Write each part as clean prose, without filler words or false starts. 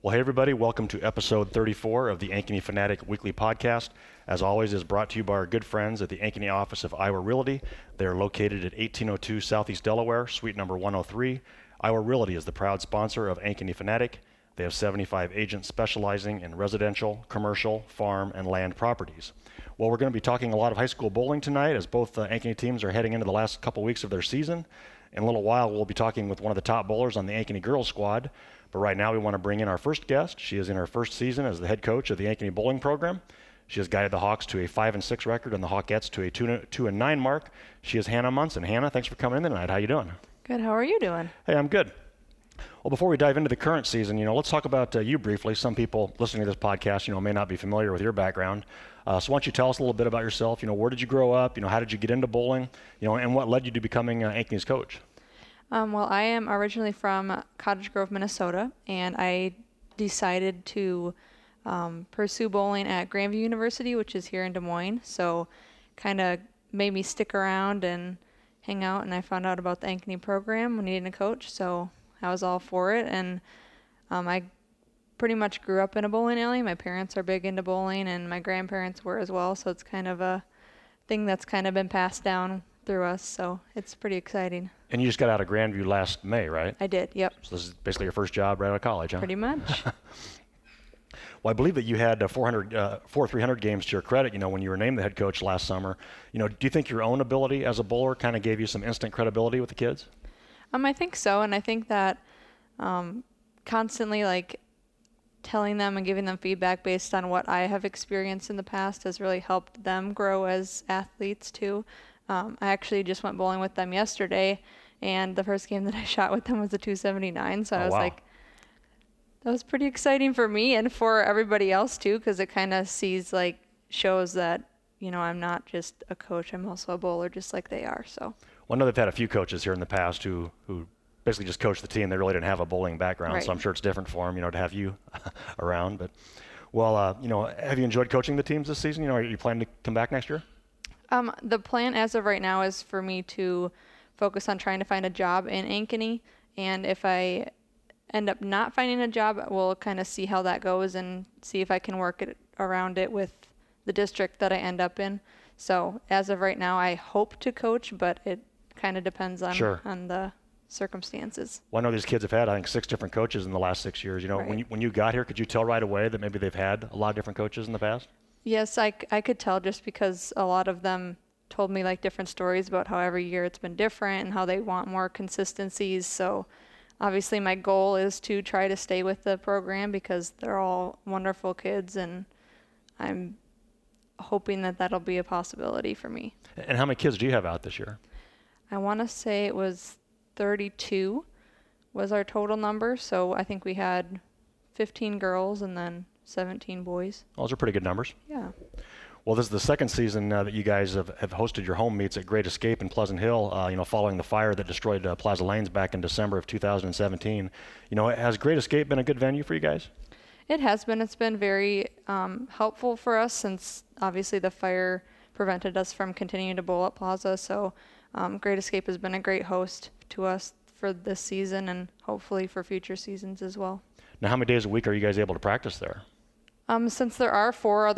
Well, hey everybody, welcome to episode 34 of the Ankeny Fanatic Weekly Podcast. As always, is brought to you by our good friends at the Ankeny office of Iowa Realty. They are located at 1802 Southeast Delaware, suite number 103. Iowa Realty is the proud sponsor of Ankeny Fanatic. They have 75 agents specializing in residential, commercial, farm, and land properties. Well, we're going to be talking a lot of high school bowling tonight as both Ankeny teams are heading into the last couple weeks of their season. In a little while, we'll be talking with one of the top bowlers on the Ankeny girls squad. But right now, we want to bring in our first guest. She is in her first season as the head coach of the Ankeny bowling program. She has guided the Hawks to a 5-6 record and the Hawkettes to a 2-9 mark. She is Hannah Munson. Hannah, thanks for coming in tonight. How you doing? Good. How are you doing? Hey, I'm good. Well, before we dive into the current season, let's talk about you briefly. Some people listening to this podcast, may not be familiar with your background. So why don't you tell us a little bit about yourself? Where did you grow up? How did you get into bowling? And what led you to becoming Ankeny's coach? Well, I am originally from Cottage Grove, Minnesota, and I decided to pursue bowling at Grandview University, which is here in Des Moines. So kind of made me stick around and hang out, and I found out about the Ankeny program when needing a coach, so I was all for it. And I pretty much grew up in a bowling alley. My parents are big into bowling, and my grandparents were as well, so it's kind of a thing that's kind of been passed down through us, so it's pretty exciting. And you just got out of Grandview last May, right? I did, yep. So this is basically your first job right out of college, huh? Pretty much. Well, I believe that you had 4 300 games to your credit, when you were named the head coach last summer. Do you think your own ability as a bowler kind of gave you some instant credibility with the kids? I think so, and I think that constantly telling them and giving them feedback based on what I have experienced in the past has really helped them grow as athletes too. I actually just went bowling with them yesterday, and the first game that I shot with them was a 279, so I was like, that was pretty exciting for me and for everybody else too, because it kind of shows that, I'm not just a coach, I'm also a bowler just like they are. So. Well, I know they've had a few coaches here in the past who basically just coached the team. They really didn't have a bowling background, right. So I'm sure it's different for them, to have you around. But, well, have you enjoyed coaching the teams this season? Are you planning to come back next year? The plan as of right now is for me to focus on trying to find a job in Ankeny, and if I end up not finding a job, we'll kind of see how that goes and see if I can work around it with the district that I end up in. So as of right now, I hope to coach, but it kind of depends on the circumstances. Well, I know these kids have had, I think, 6 different coaches in the last 6 years. Right. When you got here, could you tell right away that maybe they've had a lot of different coaches in the past? Yes, I could tell just because a lot of them told me different stories about how every year it's been different and how they want more consistencies. So obviously my goal is to try to stay with the program because they're all wonderful kids, and I'm hoping that that'll be a possibility for me. And how many kids do you have out this year? I want to say it was 32 was our total number. So I think we had 15 girls and then 17 boys. Well, those are pretty good numbers. Yeah. Well, this is the second season that you guys have hosted your home meets at Great Escape in Pleasant Hill, following the fire that destroyed Plaza Lanes back in December of 2017. Has Great Escape been a good venue for you guys? It has been. It's been very helpful for us since obviously the fire prevented us from continuing to bowl at Plaza. So Great Escape has been a great host to us for this season and hopefully for future seasons as well. Now, how many days a week are you guys able to practice there? Since there are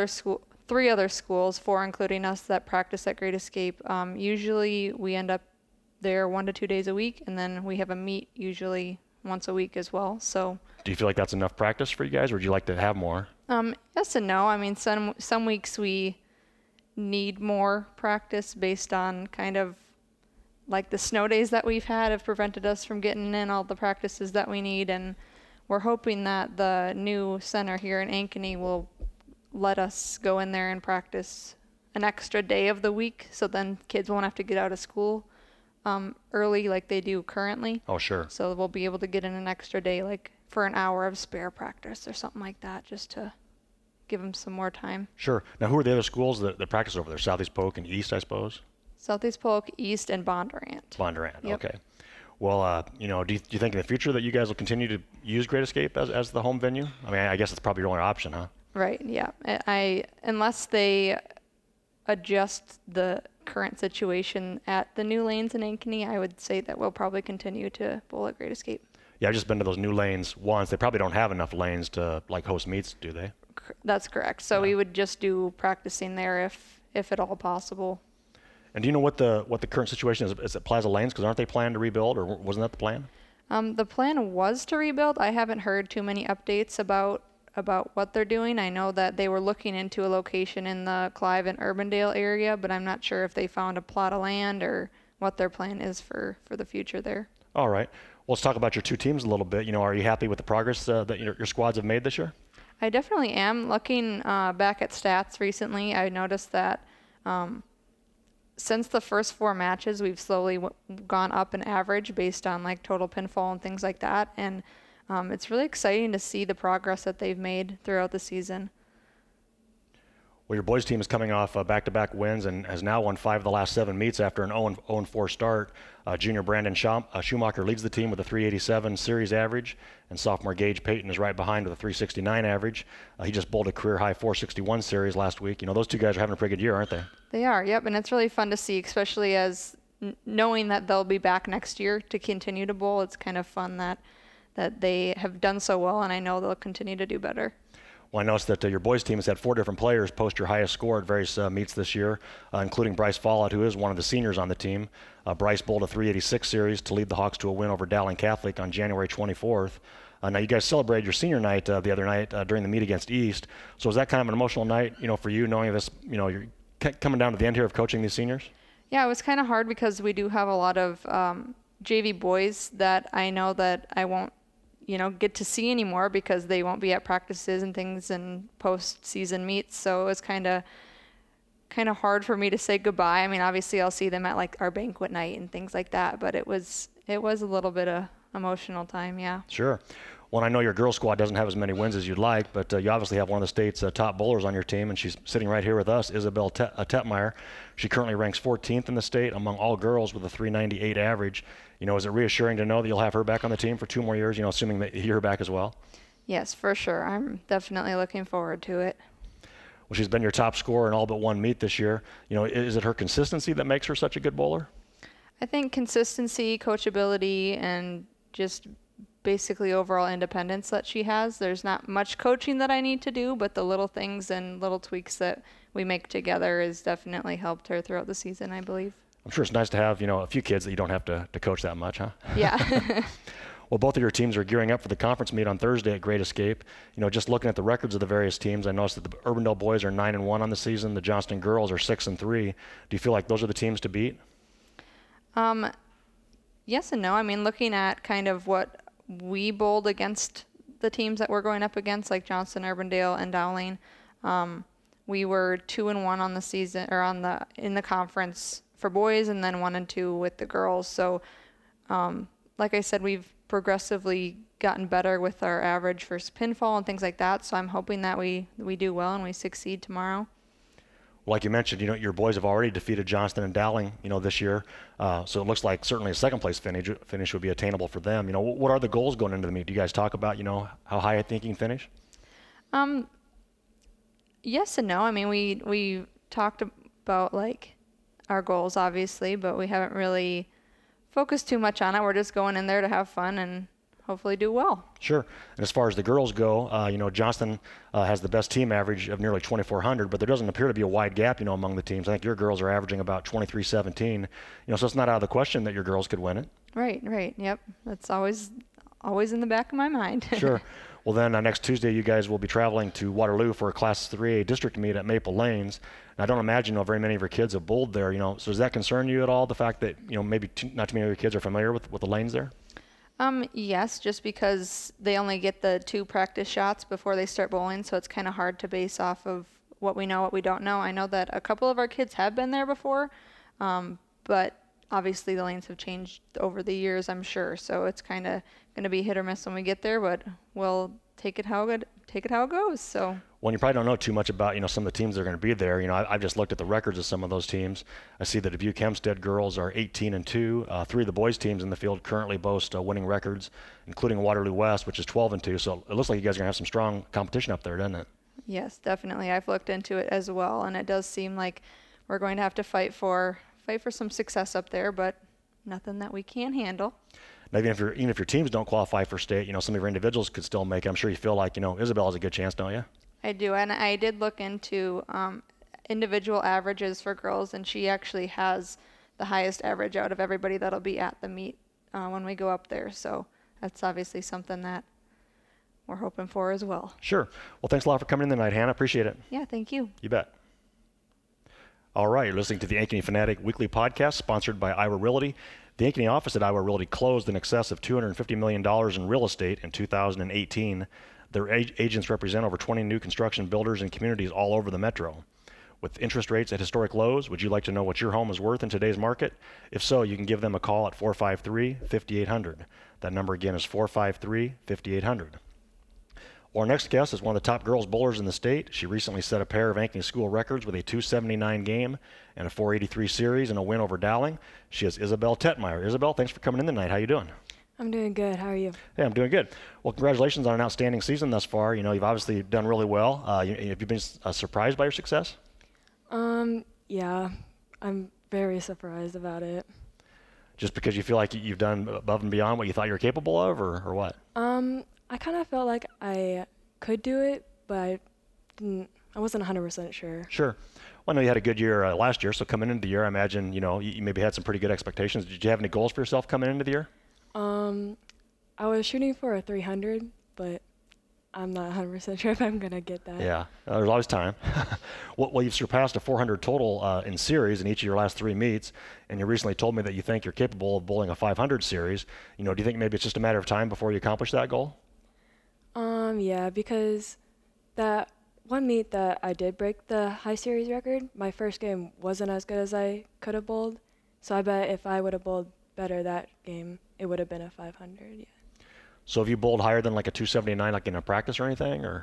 3 other schools, 4 including us, that practice at Great Escape, usually we end up there 1 to 2 days a week, and then we have a meet usually once a week as well. So. Do you feel like that's enough practice for you guys, or would you like to have more? Yes and no. I mean, some weeks we need more practice based on kind of the snow days that we've had have prevented us from getting in all the practices that we need, and we're hoping that the new center here in Ankeny will let us go in there and practice an extra day of the week, so then kids won't have to get out of school early like they do currently. Oh, sure. So we'll be able to get in an extra day for an hour of spare practice or something like that, just to give them some more time. Sure. Now, who are the other schools that practice over there? Southeast Polk and East, I suppose? Southeast Polk, East, and Bondurant. Bondurant, yep. Okay. Well, do you think in the future that you guys will continue to use Great Escape as the home venue? I mean, I guess it's probably your only option, huh? Right, yeah. Unless they adjust the current situation at the new lanes in Ankeny, I would say that we'll probably continue to bowl at Great Escape. Yeah, I've just been to those new lanes once. They probably don't have enough lanes to like host meets, do they? That's correct. So we would just do practicing there if at all possible. And do you know what the current situation is? Is it Plaza Lanes? Because aren't they planning to rebuild, or wasn't that the plan? The plan was to rebuild. I haven't heard too many updates about what they're doing. I know that they were looking into a location in the Clive and Urbandale area, but I'm not sure if they found a plot of land or what their plan is for the future there. All right. Well, let's talk about your two teams a little bit. Are you happy with the progress that your squads have made this year? I definitely am. Looking back at stats recently, I noticed that since the first 4 matches, we've slowly gone up in average based on like total pinfall and things like that. And it's really exciting to see the progress that they've made throughout the season. Well, your boys team is coming off back-to-back wins and has now won 5 of the last 7 meets after an 0-4 start. Junior Brandon Schumacher leads the team with a 387 series average, and sophomore Gage Payton is right behind with a 369 average. He just bowled a career-high 461 series last week. Those two guys are having a pretty good year, aren't they? They are, yep, and it's really fun to see, especially as knowing that they'll be back next year to continue to bowl. It's kind of fun that they have done so well, and I know they'll continue to do better. Well, I noticed that your boys team has had 4 different players post your highest score at various meets this year, including Bryce Follett, who is one of the seniors on the team. Bryce bowled a 386 series to lead the Hawks to a win over Dowling Catholic on January 24th. Now, you guys celebrated your senior night the other night during the meet against East. So was that kind of an emotional night, for you, knowing this, you're coming down to the end here of coaching these seniors? Yeah, it was kind of hard because we do have a lot of JV boys that I know that I won't get to see anymore because they won't be at practices and things and post-season meets. So it was kind of hard for me to say goodbye. I mean, obviously I'll see them at like our banquet night and things like that, but it was a little bit of emotional time, yeah. Sure. Well, I know your girls squad doesn't have as many wins as you'd like, but you obviously have one of the state's top bowlers on your team, and she's sitting right here with us, Isabel Tetmeyer. She currently ranks 14th in the state among all girls with a 398 average. Is it reassuring to know that you'll have her back on the team for 2 more years, assuming that you're back as well? Yes, for sure. I'm definitely looking forward to it. Well, she's been your top scorer in all but 1 meet this year. Is it her consistency that makes her such a good bowler? I think consistency, coachability, and just basically overall independence that she has. There's not much coaching that I need to do, but the little things and little tweaks that we make together has definitely helped her throughout the season, I believe. I'm sure it's nice to have, a few kids that you don't have to coach that much, huh? Yeah. Well, both of your teams are gearing up for the conference meet on Thursday at Great Escape. Just looking at the records of the various teams, I noticed that the Urbandale boys are 9-1 on the season. The Johnston girls are 6-3. Do you feel like those are the teams to beat? Yes and no. I mean, looking at kind of what we bowled against the teams that we're going up against, like Johnston, Urbandale, and Dowling, we were 2-1 on the season, or in the conference for boys, and then 1-2 with the girls. So, like I said, we've progressively gotten better with our average versus pinfall and things like that. So I'm hoping that we do well and we succeed tomorrow. Like you mentioned, your boys have already defeated Johnston and Dowling, this year. So it looks like certainly a second place finish would be attainable for them. What are the goals going into the meet? Do you guys talk about, how high I think you can finish? Yes and no. I mean, we talked about like our goals, obviously, but we haven't really focused too much on it. We're just going in there to have fun and hopefully do well. Sure. And as far as the girls go, Johnston has the best team average of nearly 2,400, but there doesn't appear to be a wide gap, among the teams. I think your girls are averaging about 23-17. So it's not out of the question that your girls could win it. Right. Yep. That's always in the back of my mind. Sure. Well, then next Tuesday, you guys will be traveling to Waterloo for a Class 3A district meet at Maple Lanes. And I don't imagine very many of your kids have bowled there. So does that concern you at all, the fact that maybe not too many of your kids are familiar with the lanes there? Yes, just because they only get the 2 practice shots before they start bowling, so it's kind of hard to base off of what we know, what we don't know. I know that a couple of our kids have been there before, but obviously the lanes have changed over the years, I'm sure. So it's kind of going to be hit or miss when we get there, but we'll take it how it goes. So. Well, you probably don't know too much about some of the teams that are going to be there. I've just looked at the records of some of those teams. I see the Dubuque Hempstead girls are 18-2. 3 of the boys teams in the field currently boast winning records, including Waterloo West, which is 12-2. So it looks like you guys are going to have some strong competition up there, doesn't it? Yes, definitely. I've looked into it as well, and it does seem like we're going to have to fight for some success up there, but nothing that we can't handle. Now, even if your teams don't qualify for state, some of your individuals could still make it. I'm sure you feel like, Isabel has a good chance, don't you? I do, and I did look into individual averages for girls, and she actually has the highest average out of everybody that'll be at the meet when we go up there. So that's obviously something that we're hoping for as well. Sure. Well, thanks a lot for coming in tonight, Hannah. Appreciate it. Yeah, thank you. You bet. All right, you're listening to the Ankeny Fanatic Weekly Podcast, sponsored by Iowa Realty. The Ankeny office at Iowa Realty closed in excess of $250 million in real estate in 2018. Their agents represent over 20 new construction builders and communities all over the metro. With interest rates at historic lows, would you like to know what your home is worth in today's market? If so, you can give them a call at 453-5800. That number again is 453-5800. Our next guest is one of the top girls bowlers in the state. She recently set a pair of Ankeny school records with a 279 game and a 483 series and a win over Dowling. She is Isabel Tetmeyer. Isabel, thanks for coming in tonight. How you doing? I'm doing good. How are you? Hey, I'm doing good. Well, congratulations on an outstanding season thus far. You've obviously done really well. Have you been surprised by your success? Yeah, I'm very surprised about it. Just because you feel like you've done above and beyond what you thought you were capable of, or what? I kind of felt like I could do it, but I wasn't 100% sure. Sure. Well, I know you had a good year last year, so coming into the year, I imagine, you maybe had some pretty good expectations. Did you have any goals for yourself coming into the year? I was shooting for a 300, but I'm not 100% sure if I'm going to get that. Yeah, there's always time. Well, you've surpassed a 400 total in series in each of your last 3 meets, and you recently told me that you think you're capable of bowling a 500 series. Do you think maybe it's just a matter of time before you accomplish that goal? Yeah, because that one meet that I did break the high series record, my first game wasn't as good as I could have bowled, so I bet if I would have bowled better that game, it would have been a 500, yeah. So have you bowled higher than like a 279, like in a practice or anything, or?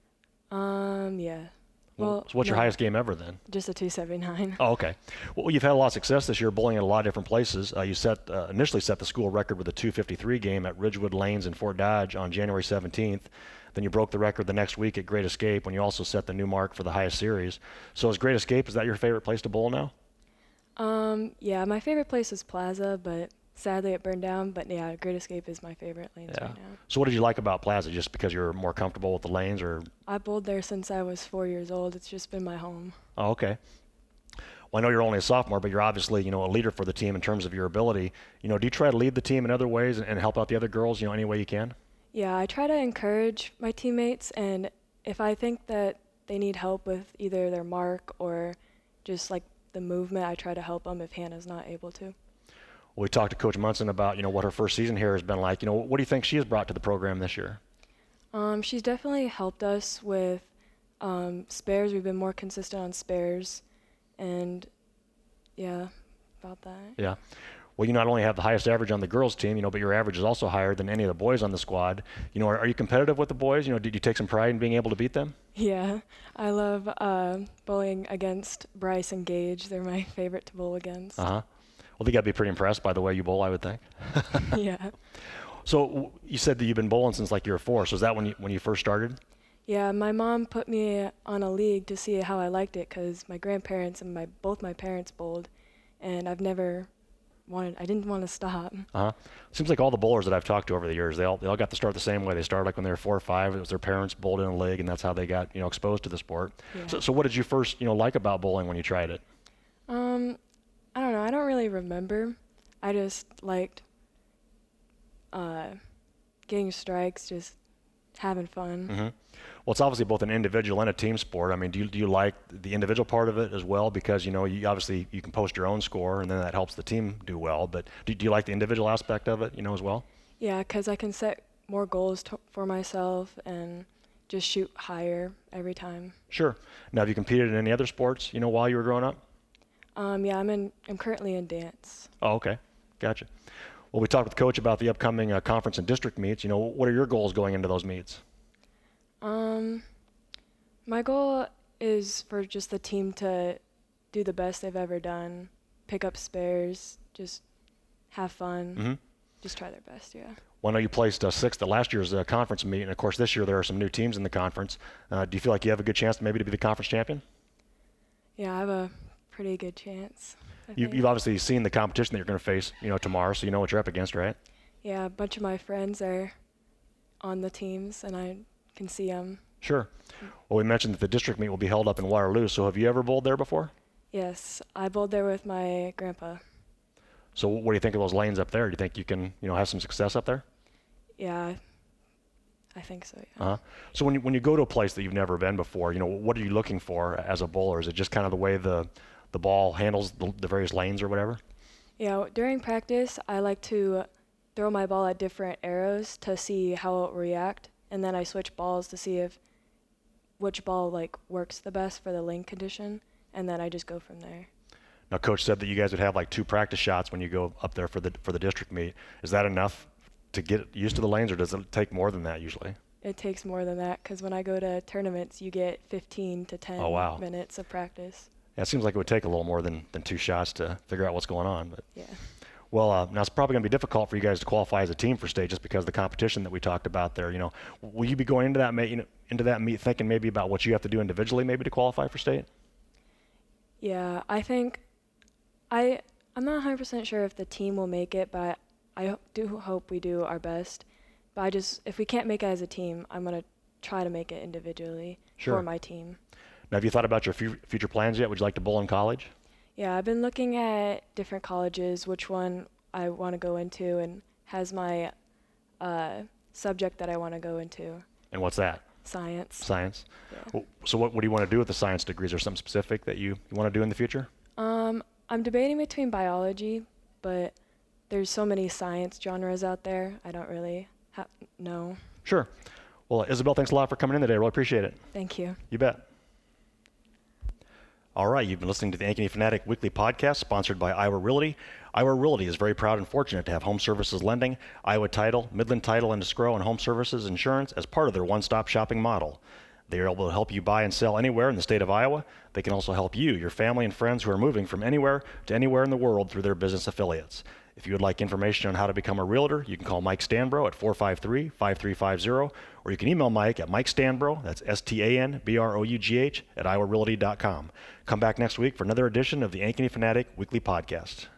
Yeah. Well, so what's your highest game ever then? Just a 279. Oh, okay. Well, you've had a lot of success this year bowling at a lot of different places. You initially set the school record with a 253 game at Ridgewood Lanes in Fort Dodge on January 17th. Then you broke the record the next week at Great Escape when you also set the new mark for the highest series. So is Great Escape, is that your favorite place to bowl now? Yeah, my favorite place is Plaza, but sadly it burned down. But yeah, Great Escape is my favorite lanes right now. So what did you like about Plaza? Just because you're more comfortable with the lanes, or? I bowled there since I was 4 years old. It's just been my home. Oh, okay. Well, I know you're only a sophomore, but you're obviously, a leader for the team in terms of your ability. Do you try to lead the team in other ways and help out the other girls, any way you can? Yeah, I try to encourage my teammates, and if I think that they need help with either their mark or just like the movement, I try to help them if Hannah's not able to. Well, we talked to Coach Munson about, what her first season here has been like. What do you think she has brought to the program this year? She's definitely helped us with spares. We've been more consistent on spares, and yeah, about that. Yeah. Well, you not only have the highest average on the girls' team, but your average is also higher than any of the boys on the squad. Are you competitive with the boys? Did you take some pride in being able to beat them? Yeah, I love bowling against Bryce and Gage. They're my favorite to bowl against. Uh-huh. Well, they got to be pretty impressed by the way you bowl, I would think. Yeah. So you said that you've been bowling since like year 4. So is that when you first started? Yeah, my mom put me on a league to see how I liked it because my grandparents and both my parents bowled, and I didn't want to stop. Uh-huh. Seems like all the bowlers that I've talked to over the years, they all got to start the same way. They started like when they were 4 or 5. It was their parents bowled in a league, and that's how they got exposed to the sport. Yeah. So what did you first like about bowling when you tried it? I don't know. I don't really remember. I just liked getting strikes, just having fun. Mm-hmm. Well, it's obviously both an individual and a team sport. I mean, do you like the individual part of it as well? Because you obviously you can post your own score, and then that helps the team do well. But do you like the individual aspect of it, as well? Yeah, because I can set more goals for myself and just shoot higher every time. Sure. Now, have you competed in any other sports, while you were growing up? Yeah, I'm currently in dance. Oh, okay, gotcha. Well, we talked with Coach about the upcoming conference and district meets. What are your goals going into those meets? My goal is for just the team to do the best they've ever done, pick up spares, just have fun, just try their best, yeah. Well, I know you placed 6th at last year's conference meet, and of course this year there are some new teams in the conference. Do you feel like you have a good chance maybe to be the conference champion? Yeah, I have a pretty good chance. You've obviously seen the competition that you're going to face, tomorrow, so you know what you're up against, right? Yeah, a bunch of my friends are on the teams, and I can see them. Sure. Well, we mentioned that the district meet will be held up in Waterloo, so have you ever bowled there before? Yes, I bowled there with my grandpa. So what do you think of those lanes up there? Do you think you can, have some success up there? Yeah, I think so, yeah. Uh-huh. So when you go to a place that you've never been before, what are you looking for as a bowler? Is it just kind of the way the ball handles the various lanes or whatever? Yeah, during practice, I like to throw my ball at different arrows to see how it will react, and then I switch balls to see which ball works the best for the lane condition, and then I just go from there. Now, Coach said that you guys would have 2 practice shots when you go up there for the district meet. Is that enough to get used to the lanes, or does it take more than that usually? It takes more than that, because when I go to tournaments, you get 15 to 10 minutes of practice. Yeah, it seems like it would take a little more than 2 shots to figure out what's going on. But yeah. Well, now it's probably going to be difficult for you guys to qualify as a team for state just because of the competition that we talked about there. Will you be going into that meet thinking maybe about what you have to do individually maybe to qualify for state? Yeah, I think I'm not 100% sure if the team will make it, but I do hope we do our best. But if we can't make it as a team, I'm going to try to make it individually for my team. Now, have you thought about your future plans yet? Would you like to bowl in college? Yeah, I've been looking at different colleges, which one I want to go into, and has my subject that I want to go into. And what's that? Science. Science? Yeah. Well, so what do you want to do with the science degrees? Is there something specific that you want to do in the future? I'm debating between biology, but there's so many science genres out there, I don't really know. Sure. Well, Isabel, thanks a lot for coming in today. I really appreciate it. Thank you. You bet. All right, you've been listening to the Ankeny Fanatic Weekly Podcast, sponsored by Iowa Realty. Iowa Realty is very proud and fortunate to have Home Services Lending, Iowa Title, Midland Title and Escrow, and Home Services Insurance as part of their one-stop shopping model. They are able to help you buy and sell anywhere in the state of Iowa. They can also help you, your family, and friends who are moving from anywhere to anywhere in the world through their business affiliates. If you would like information on how to become a realtor, you can call Mike Stanbro at 453-5350, or you can email Mike at MikeStanbro, that's STANBROUGH, at iowarealty.com. Come back next week for another edition of the Ankeny Fanatic Weekly Podcast.